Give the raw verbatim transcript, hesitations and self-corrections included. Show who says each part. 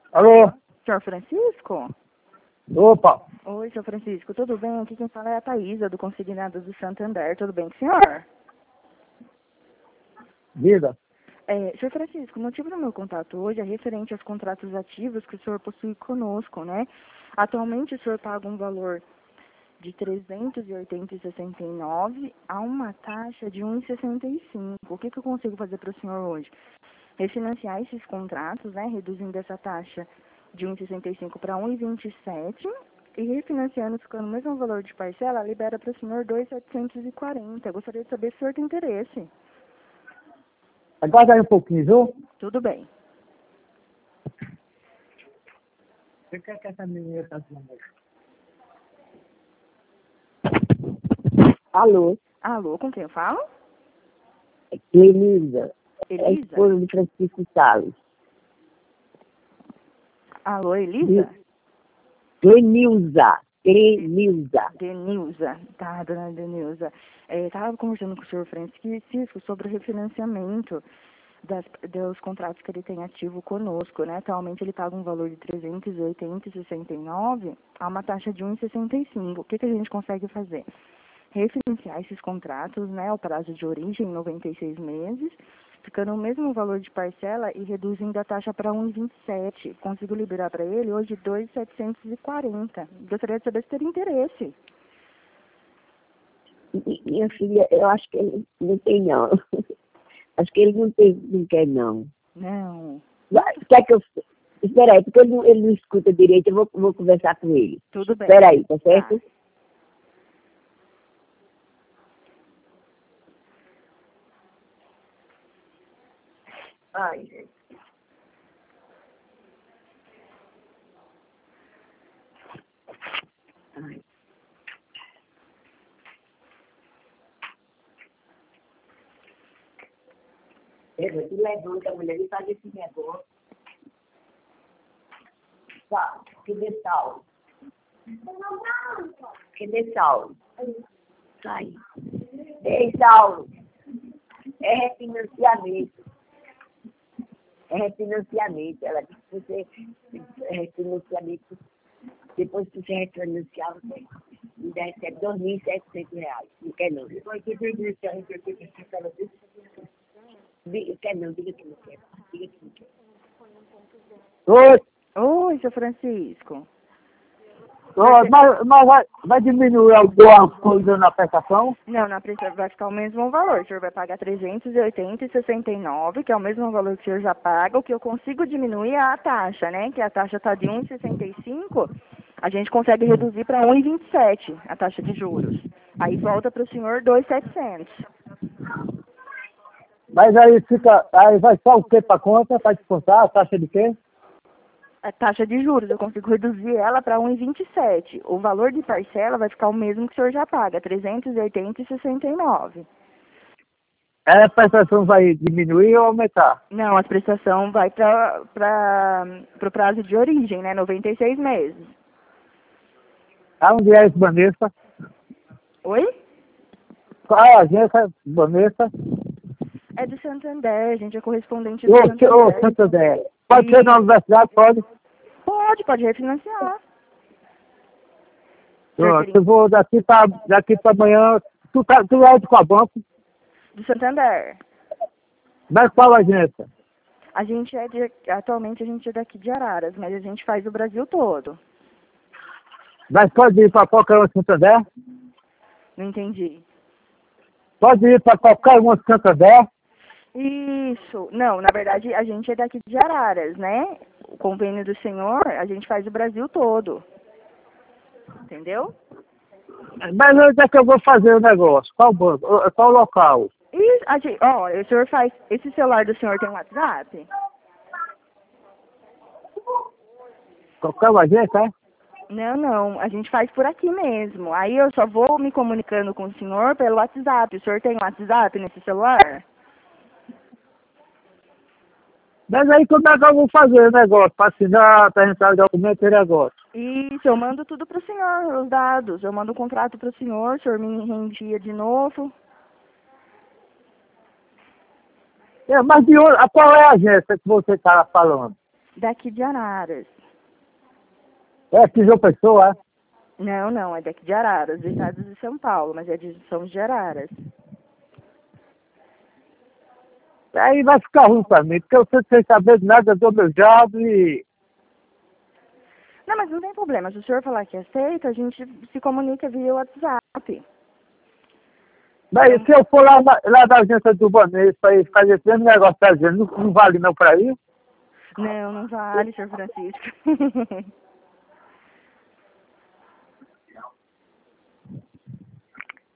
Speaker 1: Alô?
Speaker 2: Senhor Francisco?
Speaker 1: Opa,
Speaker 2: Oi, senhor Francisco, tudo bem? Aqui quem fala é a Thaisa, do Consignado do Santander. Tudo bem com o senhor?
Speaker 1: diga.
Speaker 2: É, senhor Francisco, o motivo do meu contato hoje é referente aos contratos ativos que o senhor possui conosco, né? Atualmente o senhor paga um valor de trezentos e oitenta e sessenta e nove a uma taxa de um e sessenta e cinco. O que, que eu consigo fazer para o senhor hoje? Refinanciar esses contratos, né? Reduzindo essa taxa de um e sessenta e cinco para um e vinte e sete e refinanciando, ficando o mesmo valor de parcela, libera para o senhor dois mil setecentos e quarenta. Gostaria de saber se o senhor tem interesse.
Speaker 1: Aguarda aí um pouquinho, viu?
Speaker 2: Tudo bem.
Speaker 1: Você quer que essa menina tá falando?
Speaker 3: Alô,
Speaker 2: Alô, com quem eu falo?
Speaker 3: Elisa, é a
Speaker 2: Elisa?
Speaker 3: esposa do Francisco Salles.
Speaker 2: Alô, Elisa?
Speaker 3: Denilza, Denilza.
Speaker 2: Denilza. Tá, dona Denilza. É, estava conversando com o senhor Francisco sobre o refinanciamento das, dos contratos que ele tem ativo conosco, né? Atualmente ele paga um valor de trezentos e oitenta e sessenta e nove a uma taxa de um e sessenta e cinco. O que, que a gente consegue fazer? Refinanciar esses contratos, né? O prazo de origem, noventa e seis meses, ficando o mesmo valor de parcela e reduzindo a taxa para um e vinte e sete. Consigo liberar para ele hoje dois mil setecentos e quarenta. Gostaria de saber se teria interesse.
Speaker 3: Mi- Minha filha, eu acho que ele não tem, não. Acho que ele não tem, não quer, não.
Speaker 2: Não.
Speaker 3: Vai, Quer que eu... Espera aí, porque ele não, ele não escuta direito, eu vou, vou conversar com ele.
Speaker 2: Tudo bem.
Speaker 3: Espera aí, tá certo?
Speaker 2: Tá.
Speaker 3: Ai, gente. Ai. Eu te levanta a mulher e faz esse negócio. Tá, cadê Saulo? Cadê Saulo? Sai. Ei, Saulo. É refinanciamento. É refinanciamento. Ela disse que você é refinanciamento. Depois que você refinanciar, você ainda recebe dois mil e setecentos reais. Não quer não. Depois que você refinanciar, você quer não, diga que não quer. Diga que não quer.
Speaker 1: Oi,
Speaker 2: Oi, seu Francisco.
Speaker 1: oi, mas, mas vai, vai diminuir alguma coisa na prestação?
Speaker 2: Não, na prestação vai ficar o mesmo valor. O senhor vai pagar trezentos e oitenta e sessenta e nove, que é o mesmo valor que o senhor já paga. O que eu consigo diminuir é a taxa, né? Que a taxa está de um e sessenta e cinco, a gente consegue reduzir para um e vinte e sete a taxa de juros. Aí volta para o senhor dois mil e setecentos.
Speaker 1: Mas aí fica, aí vai só o que para conta, para descontar, a taxa de quê?
Speaker 2: A taxa de juros, eu consigo reduzir ela para um e vinte e sete. O valor de parcela vai ficar o mesmo que o senhor já paga, trezentos e oitenta e sessenta e nove.
Speaker 1: Aí a prestação vai diminuir ou aumentar?
Speaker 2: Não, a prestação vai para o prazo de origem, né? noventa e seis meses.
Speaker 1: Aonde é esse Vanessa?
Speaker 2: Oi?
Speaker 1: Qual é a agência, Vanessa?
Speaker 2: É do Santander, a gente é correspondente do
Speaker 1: Ô,
Speaker 2: Santander.
Speaker 1: ô, Santander. Pode ser na universidade, pode?
Speaker 2: Pode, pode refinanciar.
Speaker 1: Pronto, eu vou daqui para daqui para amanhã. Tu, tá, tu é de qual banco?
Speaker 2: Do Santander.
Speaker 1: Mas qual agência?
Speaker 2: A gente é de, atualmente a gente é daqui de Araras, mas a gente faz o Brasil todo.
Speaker 1: Mas pode ir para qualquer um Santander?
Speaker 2: Não entendi.
Speaker 1: Pode ir para qualquer um Santander?
Speaker 2: Isso. Não, na verdade a gente é daqui de Araras, né? O convênio do senhor, a gente faz o Brasil todo. Entendeu?
Speaker 1: Mas onde é que eu vou fazer o negócio? Qual banco? Ô, qual local?
Speaker 2: E, a gente, ó, o senhor faz, esse celular do senhor tem WhatsApp?
Speaker 1: Qualquer agência, é?
Speaker 2: Não, não, a gente faz por aqui mesmo. Aí eu só vou me comunicando com o senhor pelo WhatsApp. O senhor tem WhatsApp nesse celular?
Speaker 1: Mas aí como é que eu vou fazer o negócio? Para assinar, para entrar o documento e negócio?
Speaker 2: Isso, eu mando tudo pro senhor, os dados. Eu mando o contrato pro senhor, o senhor me reenvia de novo.
Speaker 1: É, mas de onde, a qual é a agência que você está falando?
Speaker 2: Daqui de Araras.
Speaker 1: É aqui João Pessoa, é?
Speaker 2: Não, não, é daqui de Araras, do estado de São Paulo, mas é de São de Araras.
Speaker 1: Aí vai ficar ruim pra mim, porque eu sei sem saber de nada do meu job e...
Speaker 2: Não, mas não tem problema. Se o senhor falar que aceita, a gente se comunica via WhatsApp.
Speaker 1: Mas se eu for lá, na- lá da agência do Banês para ir fazer esse mesmo negócio, tá dizendo, não, não vale não pra ir?
Speaker 2: Não, não vale, senhor Francisco.